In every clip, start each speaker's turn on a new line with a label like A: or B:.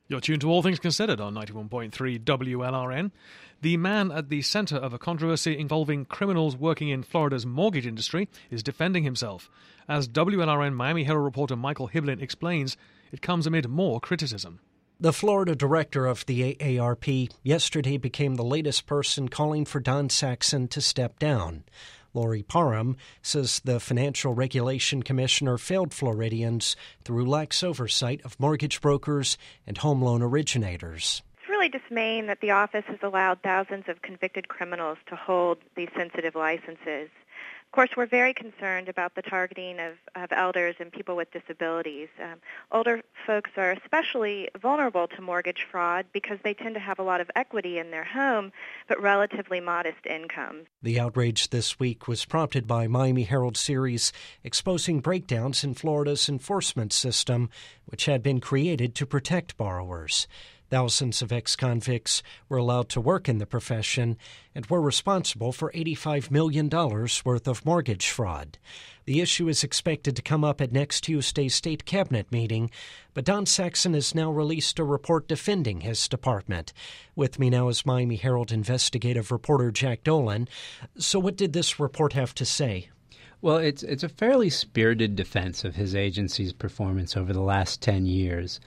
A: You're tuned to All Things Considered on 91.3 WLRN. The man at the center of a controversy involving criminals working in Florida's mortgage industry is defending himself. As WLRN Miami Herald reporter Michael Hiblin explains, it comes amid more criticism.
B: The Florida director of the AARP yesterday became the latest person calling for Don Saxon to step down. Lori Parham says the Financial Regulation Commissioner failed Floridians through lax oversight of mortgage brokers and home loan originators.
C: It's really dismaying that the office has allowed thousands of convicted criminals to hold these sensitive licenses. Of course, we're very concerned about the targeting of elders and people with disabilities. Older folks are especially vulnerable to mortgage fraud because they tend to have a lot of equity in their home, but relatively modest incomes.
B: The outrage this week was prompted by Miami Herald series exposing breakdowns in Florida's enforcement system, which had been created to protect borrowers. Thousands of ex-convicts were allowed to work in the profession and were responsible for $85 million worth of mortgage fraud. The issue is expected to come up at next Tuesday's state cabinet meeting, but Don Saxon has now released a report defending his department. With me now is Miami Herald investigative reporter Jack Dolan. So what did this report have to say?
D: Well, it's a fairly spirited defense of his agency's performance over the last 10 years.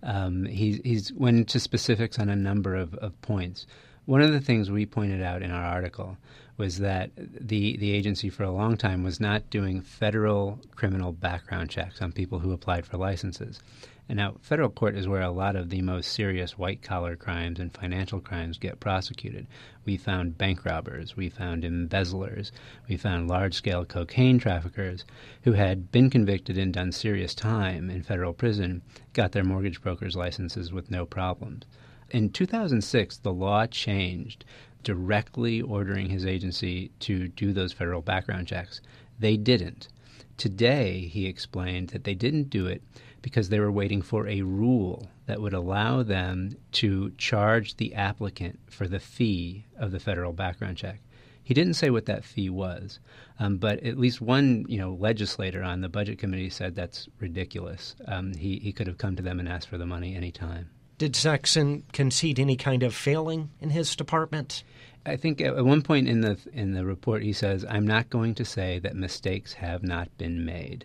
D: He's went into specifics on a number of points. One of the things we pointed out in our article was that the agency for a long time was not doing federal criminal background checks on people who applied for licenses. And now federal court is where a lot of the most serious white-collar crimes and financial crimes get prosecuted. We found bank robbers, we found embezzlers, we found large-scale cocaine traffickers who had been convicted and done serious time in federal prison, got their mortgage broker's licenses with no problems. In 2006, the law changed, directly ordering his agency to do those federal background checks. They didn't. Today, he explained that they didn't do it because they were waiting for a rule that would allow them to charge the applicant for the fee of the federal background check. He didn't say what that fee was, but at least one legislator on the Budget Committee said that's ridiculous. He could have come to them and asked for the money any time.
B: Did Saxon concede any kind of failing in his department?
D: I think at one point in the report he says, "I'm not going to say that mistakes have not been made."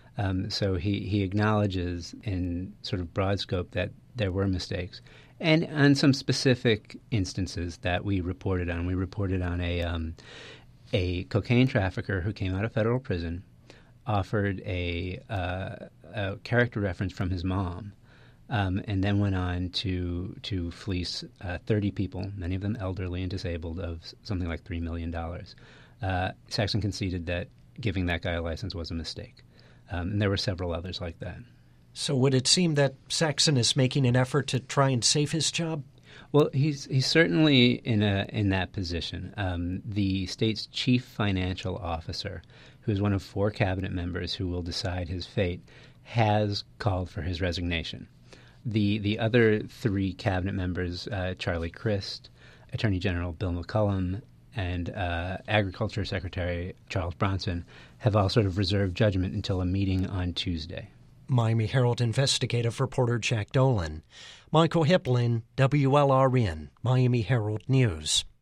D: So he acknowledges in sort of broad scope that there were mistakes. And on some specific instances that we reported on. We reported on a cocaine trafficker who came out of federal prison, offered a character reference from his mom, and then went on to fleece 30 people, many of them elderly and disabled, of something like $3 million. Saxon conceded that giving that guy a license was a mistake. And there were several others like that.
B: So would it seem that Saxon is making an effort to try and save his job?
D: Well, he's certainly in that position. The state's chief financial officer, who is one of 4 cabinet members who will decide his fate, has called for his resignation. The other 3 cabinet members, Charlie Crist, Attorney General Bill McCollum, and Agriculture Secretary Charles Bronson, have all sort of reserved judgment until a meeting on Tuesday.
B: Miami Herald investigative reporter Jack Dolan. Michael Hiblin, WLRN, Miami Herald News.